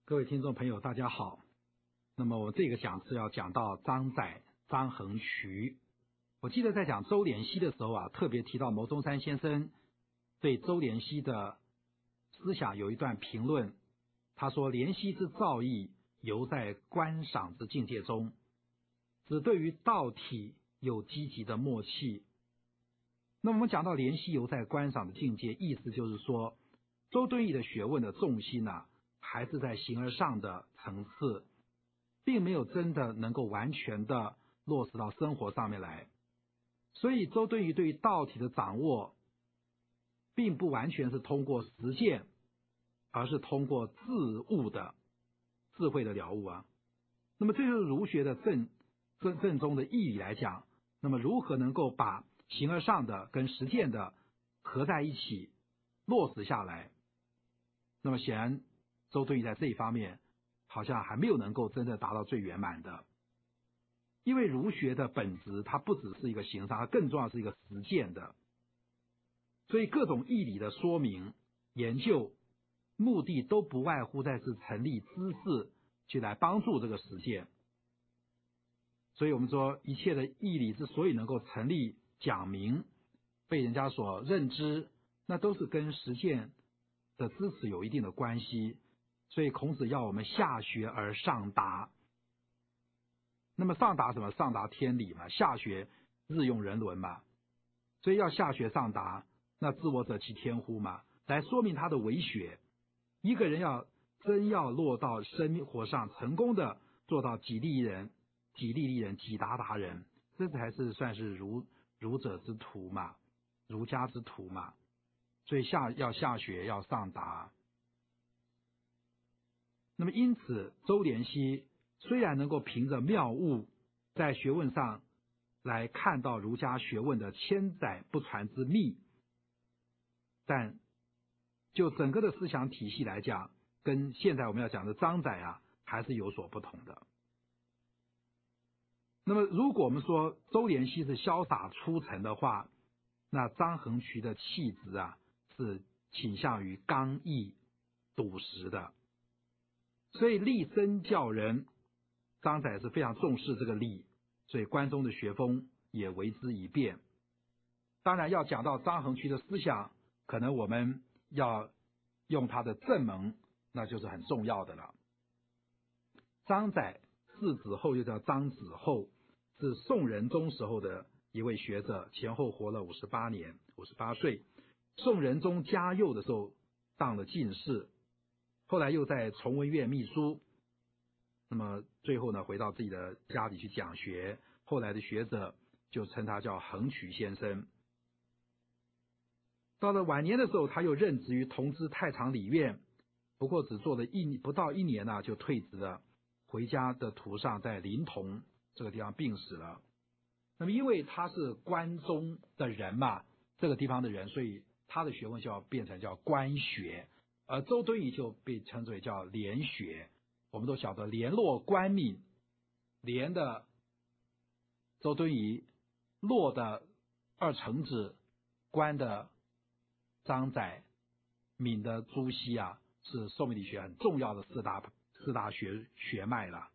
各位听众朋友大家好，那么我这个讲是要讲到张载、张衡渠。我记得在讲周濂溪的时候啊，特别提到牟宗三先生对周濂溪的思想有一段评论，他说濂溪之造诣犹在观赏之境界中，只对于道体有积极的默契。那么我们讲到濂溪犹在观赏的境界，意思就是说周敦颐的学问的重心还是在形而上的层次，并没有真的能够完全的落实到生活上面来。所以周敦颐对于道体的掌握并不完全是通过实践，而是通过自悟的智慧的了悟啊。那么这就是儒学的正宗的义理来讲，那么如何能够把形而上的跟实践的合在一起落实下来，那么显然周敦颐在这一方面好像还没有能够真正达到最圆满的。因为儒学的本质它不只是一个形上，它更重要是一个实践的，所以各种义理的说明研究目的都不外乎在是成立知识去来帮助这个实践。所以我们说一切的义理之所以能够成立讲明被人家所认知，那都是跟实践的支持有一定的关系。所以孔子要我们下学而上达。那么上达什么？上达天理嘛，下学日用人伦嘛。所以要下学上达，那知我者其天乎嘛，来说明他的为学。一个人真要落到生活上成功的做到己利人、己利利人、己达达人，这才是算是儒者之徒嘛，儒家之徒嘛。所以要下学要上达。那么因此周濂溪虽然能够凭着妙悟在学问上来看到儒家学问的千载不传之秘，但就整个的思想体系来讲，跟现在我们要讲的张载还是有所不同的。那么如果我们说周濂溪是潇洒出尘的话，那张衡渠的气质是倾向于刚毅笃实的。所以立身教人，张载是非常重视这个立，所以关中的学风也为之一变。当然要讲到张衡渠的思想，可能我们要用他的正门，那就是很重要的了。张载字子厚，又叫张子厚，是宋仁宗时候的一位学者，前后活了58年，58岁。宋仁宗嘉佑的时候当了进士，后来又在崇文院秘书，那么最后呢回到自己的家里去讲学，后来的学者就称他叫衡渠先生。到了晚年的时候，他又任职于同知太常理院，不过只做了不到一年就退职了，回家的途上在临潼这个地方病死了。那么因为他是关中的人嘛，这个地方的人，所以他的学问就要变成叫关学，而周敦颐就被称之为叫联学。我们都晓得联络关闽，联的周敦颐，络的二程子，关的张载，闽的朱熹是宋明理学很重要的四大学脉了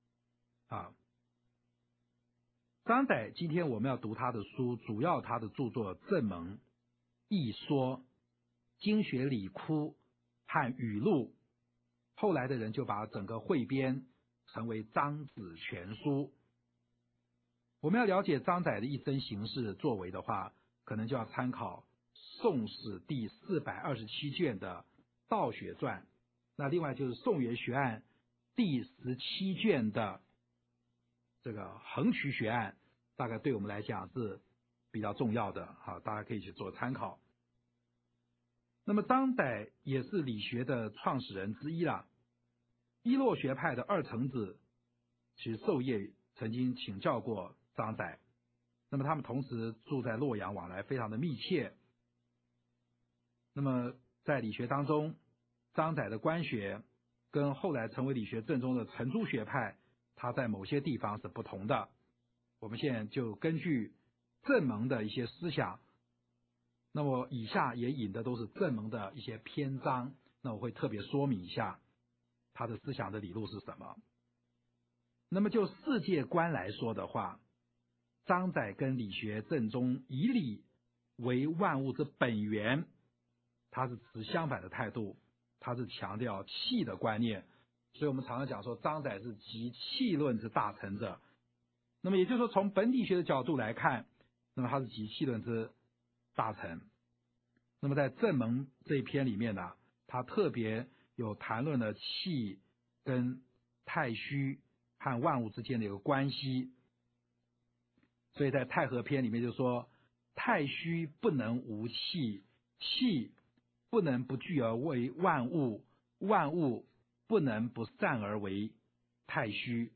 张载今天我们要读他的书，主要他的著作正门、易说、经学理窟和语录，后来的人就把整个汇编成为张子全书。我们要了解张载的一生行事作为的话，可能就要参考宋史第427卷的道学传，那另外就是宋元学案第17卷的这个衡渠学案，大概对我们来讲是比较重要的，大家可以去做参考。那么张载也是理学的创始人之一啦。伊洛学派的二程子其实授业曾经请教过张载，那么他们同时住在洛阳，往来非常的密切。那么在理学当中，张载的官学跟后来成为理学正宗的程朱学派，它在某些地方是不同的。我们现在就根据正门的一些思想，那么以下也引的都是正门的一些篇章，那我会特别说明一下他的思想的理路是什么。那么就世界观来说的话，张载跟理学正宗以理为万物之本源，他是持相反的态度，他是强调气的观念。所以我们常常讲说张载是集气论之大成者。那么也就是说从本体学的角度来看，那么他是集气论之大成。那么在正门这一篇里面呢，他特别有谈论了气跟太虚和万物之间的一个关系。所以在太和篇里面就说，太虚不能无气，气不能不聚而为万物，万物不能不散而为太虚。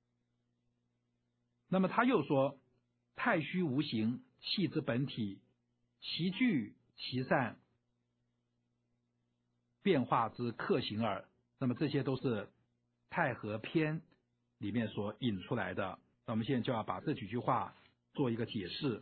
那么他又说，太虚无形，气之本体，其聚其散，变化之克行耳。那么这些都是太和篇里面所引出来的。那我们现在就要把这几句话做一个解释。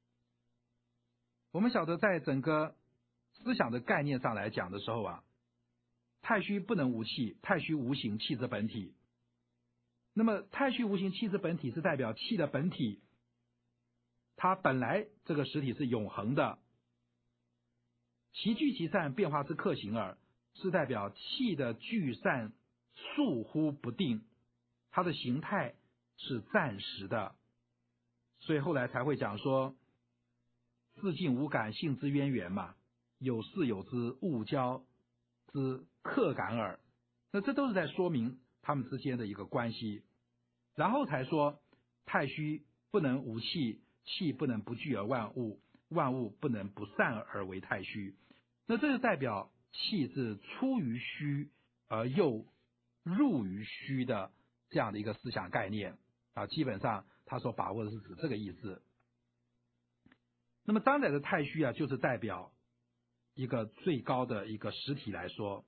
我们晓得在整个思想的概念上来讲的时候啊，太虚不能无气，太虚无形，气之本体。那么太虚无形，气之本体是代表气的本体，它本来这个实体是永恒的。其聚其散，变化之克行耳，是代表气的聚散倏忽不定，它的形态是暂时的。所以后来才会讲说，自性无感，性之渊源嘛，有事有之，物交之克感耳。那这都是在说明他们之间的一个关系。然后才说，太虚不能无气，气不能不聚而万物，万物不能不散而为太虚。那这就代表气是出于虚而又入于虚的这样的一个思想概念啊，基本上他所把握的是指这个意思。那么张载的太虚啊，就是代表一个最高的一个实体来说。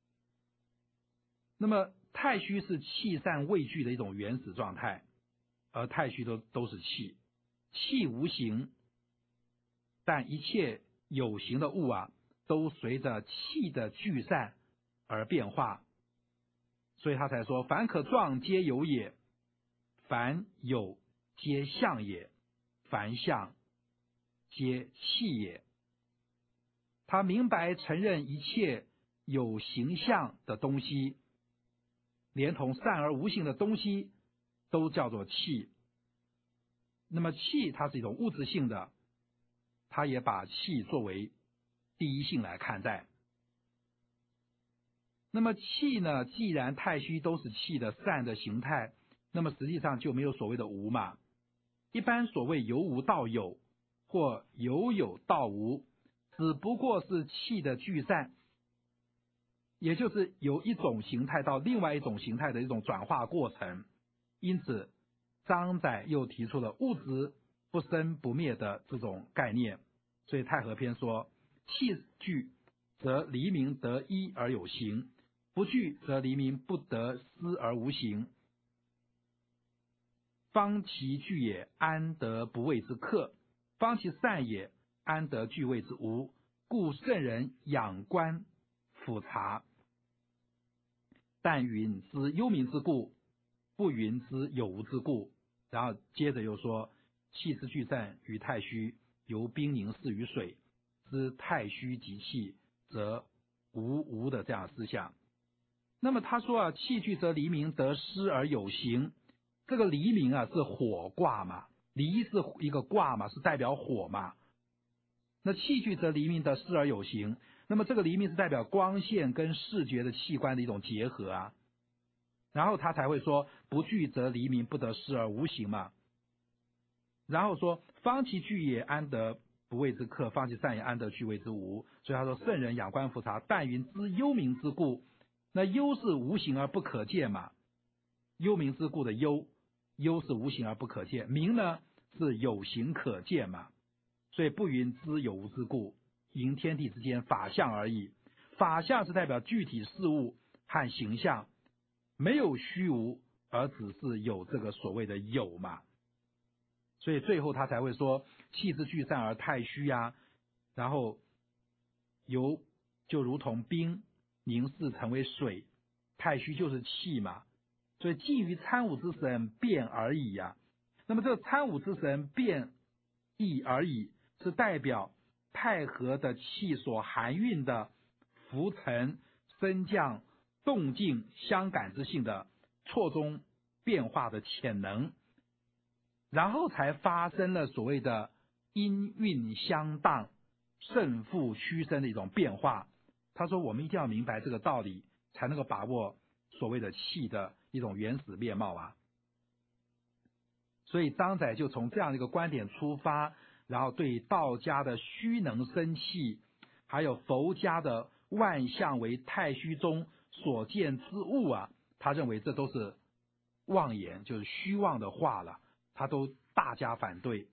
那么太虚是气散未聚的一种原始状态，而太虚都是气，气无形，但一切有形的物啊，都随着气的聚散而变化。所以他才说，凡可状皆有也，凡有皆相也，凡相皆气也。他明白承认一切有形象的东西，连同散而无形的东西都叫做气。那么气它是一种物质性的，他也把气作为第一性来看待。那么气呢，既然太虚都是气的散的形态，那么实际上就没有所谓的无嘛。一般所谓由无到有，或由有到无，只不过是气的聚散，也就是由一种形态到另外一种形态的一种转化过程。因此张载又提出了物质不生不灭的这种概念。所以太和篇说，气聚则黎明得一而有形，不聚则黎明不得思而无形。方其聚也，安得不谓之克？方其散也，安得俱谓之无？故圣人仰观俯察，但云之幽冥之故，不云之有无之故。然后接着又说，气之聚散于太虚，由冰凝似于水，知太虚即气，则无的这样的思想。那么他说啊，气聚则黎明得失而有形。这个黎明啊是火卦嘛，离是一个卦嘛，是代表火嘛。那气聚则黎明得失而有形，那么这个黎明是代表光线跟视觉的器官的一种结合啊。然后他才会说，不聚则黎明不得失而无形嘛。然后说，方其聚也，安得不谓之克？方其散也，安得俱谓之无？所以他说，圣人仰观俯察，但云知幽冥之故。那幽是无形而不可见嘛，幽冥之故的幽是无形而不可见，冥呢是有形可见嘛。所以不云知有无之故，迎天地之间法相而已。法相是代表具体事物和形象，没有虚无，而只是有这个所谓的有嘛。所以最后他才会说，气之聚散而太虚啊，然后由就如同冰凝视成为水， 太虚就是气嘛，所以基于参五之神变而已呀。那么这个参五之神变异而已，是代表太和的气所含蕴的浮沉、升降、动静、相感之性的错综变化的潜能，然后才发生了所谓的阴运相当、胜负虚生的一种变化。他说我们一定要明白这个道理，才能够把握所谓的气的一种原始面貌啊。所以张载就从这样一个观点出发，然后对道家的虚能生气，还有佛家的万象为太虚中所见之物啊，他认为这都是妄言，就是虚妄的话了，他都大加反对。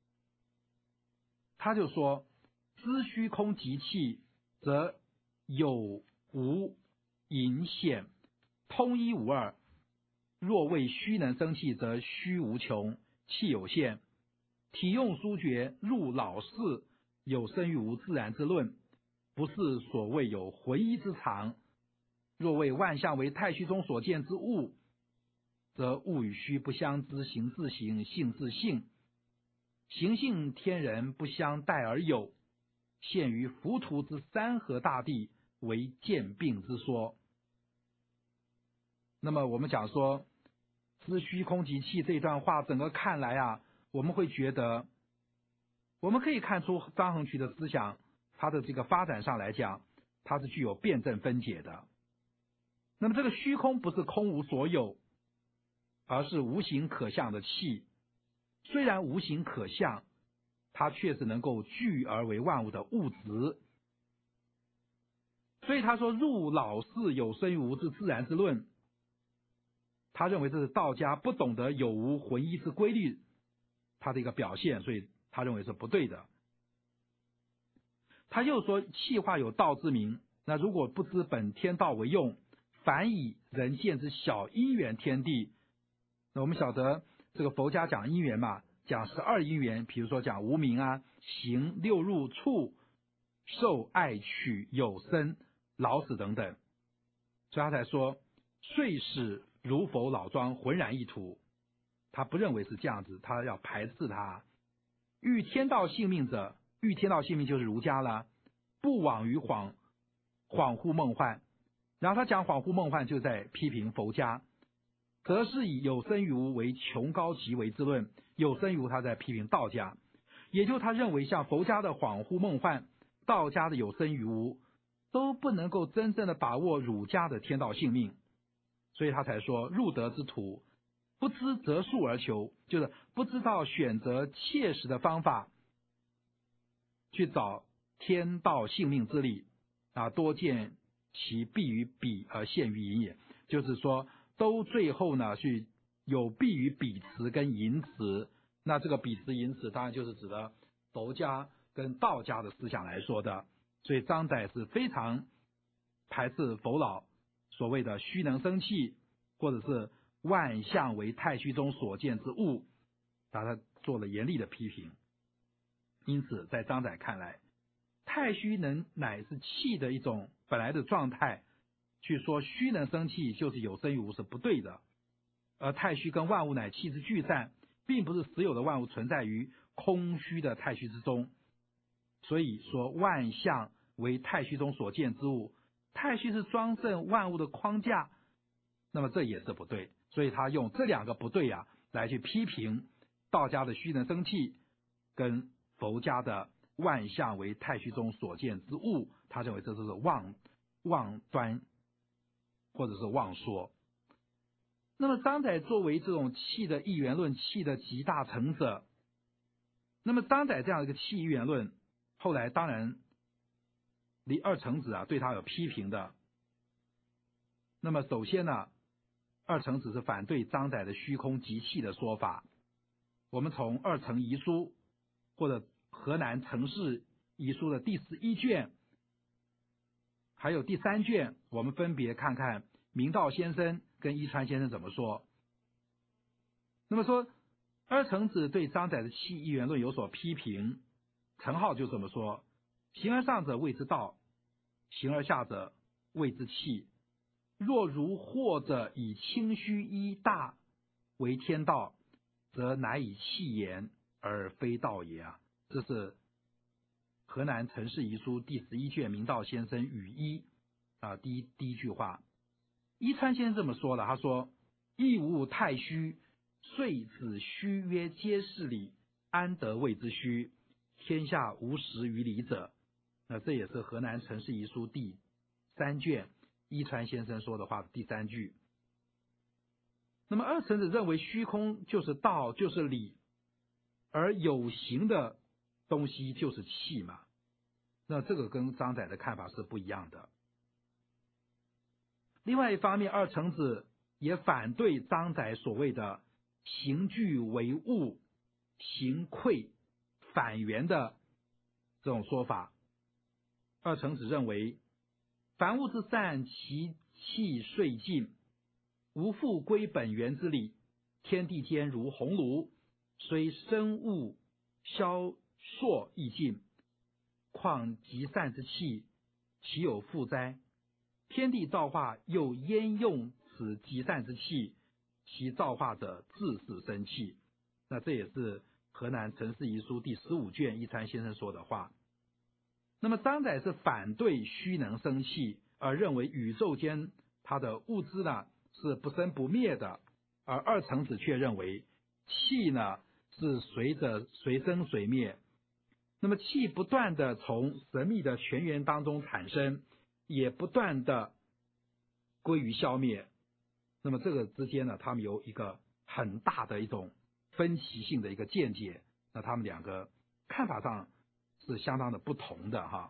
他就说知虚空即气，则有无隐显，通一无二。若谓虚能生气，则虚无穷，气有限。体用殊绝，入老事，有生于无自然之论，不是所谓有浑一之常。若谓万象为太虚中所见之物，则物与虚不相知，形自形，性自性。形性天人不相待而有，现于浮屠之山河大地，为渐病之说。那么我们讲说知虚空即气这段话，整个看来啊，我们会觉得，我们可以看出张衡渠的思想，他的这个发展上来讲，它是具有辩证分解的。那么这个虚空不是空无所有，而是无形可象的气。虽然无形可象，它却是能够聚而为万物的物质。所以他说入老事，有生于无之自然之论，他认为这是道家不懂得有无浑一之规律，他的一个表现，所以他认为是不对的。他又说气化有道之名，那如果不知本天道为用，反以人见之小因缘天地。那我们晓得这个佛家讲因缘嘛，讲12因缘，比如说讲无明啊、行、六入、处、受、爱、取、有、生、老死等等，所以他才说遂使如佛老庄浑然一土。他不认为是这样子，他要排斥他。欲天道性命者，欲天道性命就是儒家了，不枉于恍惚梦幻。然后他讲恍惚梦幻，就在批评佛家，则是以有生于无为穷高极为之论。有生于无，他在批评道家，也就他认为像佛家的恍惚梦幻，道家的有生于无，都不能够真正的把握儒家的天道性命。所以他才说入德之途，不知择术而求，就是不知道选择切实的方法去找天道性命之理啊，多见其弊于彼而陷于淫也。就是说都最后呢去有弊于彼词跟淫词。那这个彼词淫词当然就是指的佛家跟道家的思想来说的。所以张载是非常排斥佛老所谓的虚能生气，或者是万象为太虚中所见之物，把他做了严厉的批评。因此在张载看来，太虚能乃是气的一种本来的状态，去说虚能生气就是有生于无是不对的。而太虚跟万物乃气之聚散，并不是所有的万物存在于空虚的太虚之中。所以说万象为太虚中所见之物，太虚是装盛万物的框架，那么这也是不对。所以他用这两个不对啊，来去批评道家的虚能生气跟佛家的万象为太虚中所见之物，他认为这都是妄端或者是妄说。那么张载作为这种气的一元论，气的集大成者，那么张载这样一个气一元论，后来当然李二程子啊对他有批评的。那么首先呢，二程子是反对张载的虚空即气的说法。我们从二程遗书或者河南程氏遗书的第11卷还有第3卷，我们分别看看明道先生跟伊川先生怎么说。那么说二程子对张载的气一元论有所批评，程颢就这么说：形而上者谓之道，形而下者谓之气。 若如或者以清虚一大为天道，则乃以气言而非道也啊。这是河南陈氏遗书第11卷明道先生语一第一句话。伊川先生这么说了，他说：亦无太虚，遂子虚曰皆是理，安得谓之虚？天下无实于理者。那这也是河南陈氏遗书第3卷伊川先生说的话的第3句。那么二程子认为虚空就是道，就是理，而有形的东西就是气嘛。那这个跟张载的看法是不一样的。另外一方面，二程子也反对张载所谓的形具为物，形溃反原的这种说法。二程子认为，凡物之善，其气遂尽，无复归本源之理。天地间如鸿炉，虽生物消烁亦尽，况极善之气，其有复哉？天地造化又焉用此极善之气？其造化者自是生气。那这也是河南陈氏遗书第15卷伊川先生说的话。那么张载是反对虚能生气，而认为宇宙间它的物质呢是不生不灭的，而二程子却认为气呢是随生随灭。那么气不断的从神秘的泉源当中产生，也不断的归于消灭。那么这个之间呢，他们有一个很大的一种分歧性的一个见解，那他们两个看法上是相当的不同的哈。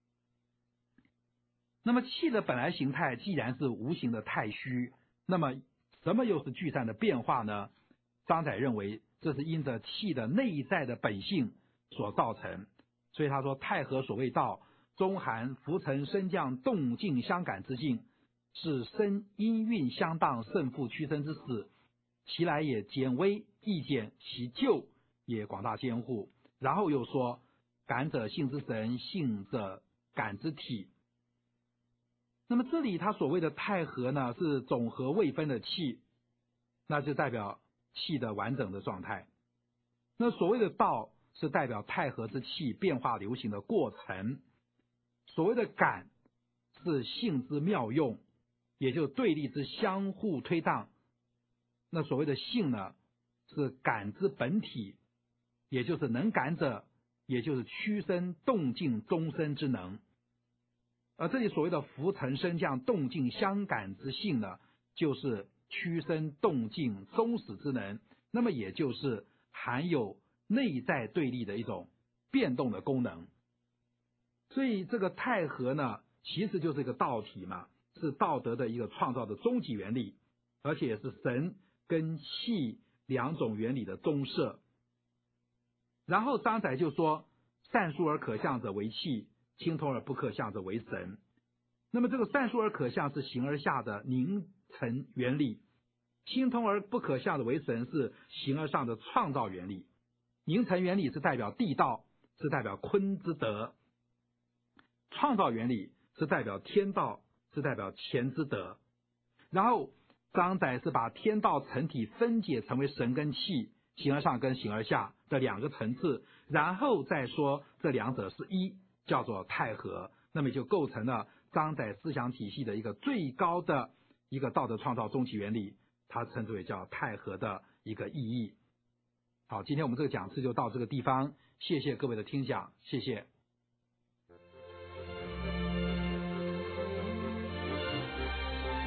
那么气的本来形态既然是无形的太虚，那么什么又是聚散的变化呢？张载认为这是因着气的内在的本性所造成，所以他说太和所谓道，中含浮沉升降动静相感之境，是生阴运相当胜负屈伸之始，其来也简微易简，其就也广大兼护。然后又说感者性之神，性者感之体。那么这里他所谓的太和呢，是总和未分的气，那就代表气的完整的状态。那所谓的道是代表太和之气变化流行的过程。所谓的感是性之妙用，也就是对立之相互推荡。那所谓的性呢，是感之本体，也就是能感者，也就是屈伸动静终身之能。而这里所谓的浮沉升降动静相感之性呢，就是屈伸动静终始之能，那么也就是含有内在对立的一种变动的功能。所以这个太和呢，其实就是一个道体嘛，是道德的一个创造的终极原理，而且也是神跟气两种原理的综摄。然后张载就说，善疏而可象者为气，清通而不可象者为神。那么这个善疏而可象是形而下的凝成原理，清通而不可象的为神是形而上的创造原理。凝成原理是代表地道，是代表坤之德；创造原理是代表天道，是代表乾之德。然后张载是把天道成体分解成为神跟气，形而上跟形而下的两个层次，然后再说这两者是一，叫做太和。那么就构成了张载思想体系的一个最高的一个道德创造终极原理，它称之为叫太和的一个意义。好，今天我们这个讲次就到这个地方，谢谢各位的听讲，谢谢。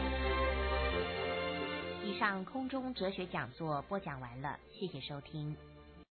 以上空中哲学讲座播讲完了，谢谢收听。